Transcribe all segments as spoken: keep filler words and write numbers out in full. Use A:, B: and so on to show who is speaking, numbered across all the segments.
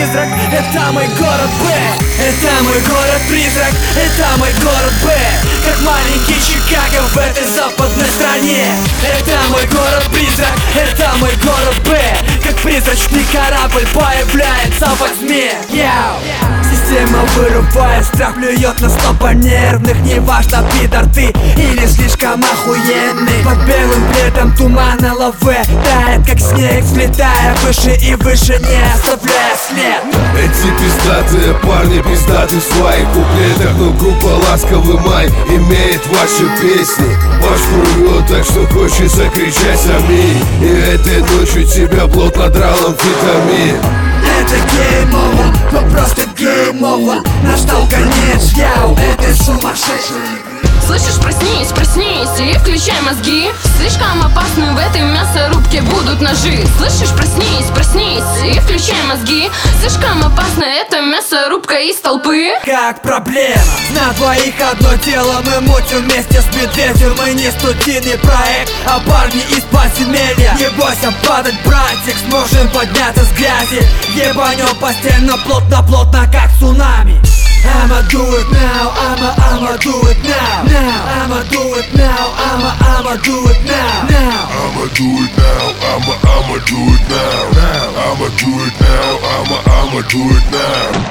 A: призрак, это мой город Б. Это мой город-призрак, это мой город Б. Как маленький Чикаго в этой западной стране. Это мой город-призрак, это мой город Б. Как призрачный корабль появляется во тьме. Яу. Система вырубает, страх плюет на стопа нервных. Неважно, пидор ты или слишком охуенный. Под белым пледом тумана лаве тает, как снег, взлетая выше и выше, не оставляя след.
B: Эти пиздатые парни пиздаты в своих куплетах, но группа «Ласковый май» имеет ваши песни. Башку рвет, так что хочется кричать аминь. И этой ночью тебя плотно драл амфетамин.
A: Это гейм-овер, но просто гейм-овер. Настал конец, яу, этой сумасшедшей игры.
C: Слышишь, проснись, проснись и включай мозги. Слишком опасны в этой мясорубке будут ножи. Слышишь, проснись, проснись и включай мозги. Слишком опасна эта мясорубка из толпы.
A: Как проблема, на двоих одно дело. Мы мутим вместе с медведем. Мы не студийный проект, а парни из подземелья. Не бойся падать, братик, сможем подняться с грязи. Ебанем по стенам плотно-плотно, как цунами. I'ma do it now, I'ma, I'ma do it now, now. I'ma do it now, I'ma, I'ma do it now, now.
B: I'ma do it now, I'ma, I'ma do it now, now. I'ma do it now, I'ma, I'ma do it now.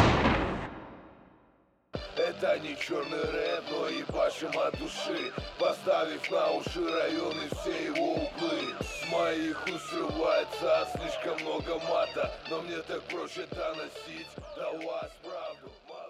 B: Это не черный рэп, но ебашим от души, поставив на уши районы все его углы. С моих уст срывается слишком много мата, но мне так проще доносить до вас правду.